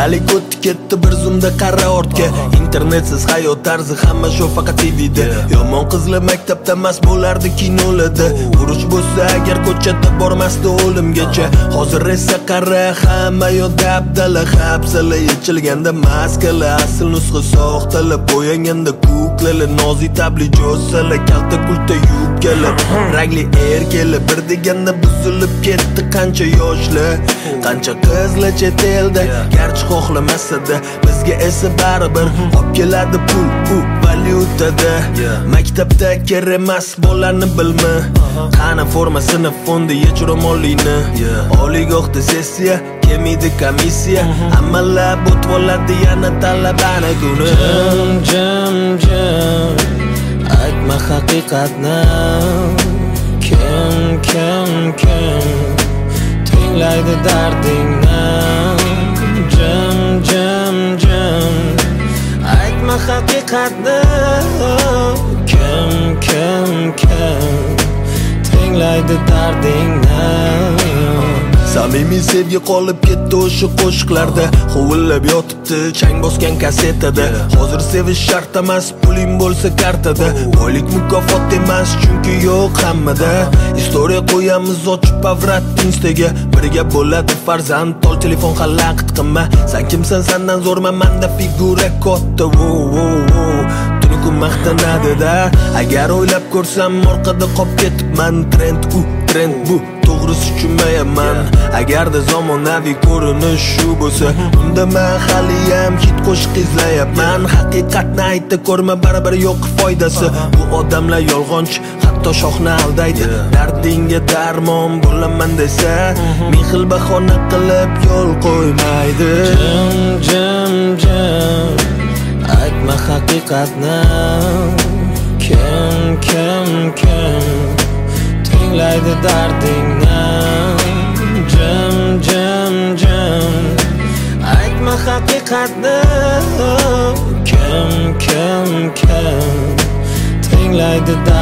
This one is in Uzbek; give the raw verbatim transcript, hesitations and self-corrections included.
Kundalik o'tdi ketdi bir zumda qara ortga. Internetsiz hayot tarzi hamma shu faqat T V'da. Yomon qizlar maktabda mas bo'lardi kinolarda. Urush bo'lsa agar ko'chada bormasdi o'limgacha. Hozir esa qara hamma yo dabdala hapsala yechilganda maskalar asl nusxa soxtalar bo'yanganda kuklalar nozik tabli jo'salar kalta kulta yubkalar rangli erkalar bir deganda buzilib ketdi qancha yoshlar qancha qizlar chet elda garchi xohlamasada bizga esa baribir olib keladi pul u valyutada maktabda kerak emas bollarni bilma qani forma sinf fondi yechromollini oliygohda sessiya kemidi komissiya ammalar botvoladi yana talabani kuni jim jim jim aytma haqiqatni kim kim kim tinglaydi dardingni jim jim jim aytma haqiqatni kim kim kim tinglaydi dardingni Samimiy sevgi qolib ketdi o'sha qo'shiqlarda Hovillab yotibdi chang bosgan kasetada Hozir sevish shart emas puling bo'lsa kartada Boylik mukofot emas chunki yo'q hammada Istoriya qo'yamiz ochib avrat instaga Birga bo'ladi farzand tol telefon xalaqit qilma Sen kimsan sandan zo'rman manda figura katta wo wo wo Tuni kun maqtanadi-da Agar o'ylab ko'rsam orqada qolib ketibman Trend u trend bu to'g'risi tushunmayapman agarda zamonaviy ko'rinish shu bo'lsa unda men haliyam hit qo'shiq izlayapman haqiqatni aytdi ko'rma baribir yo'q foydasi bu odamlar yolg'onchi hatto shohni aldaydi dardingga darmon bo'laman desa ming xil bahona qilib yo'l qo'ymaydi jim jim jim aytma haqiqatni kim kim kim tinglaydi dardingni jim jim jim aytma haqiqatni kim kim kim tinglaydi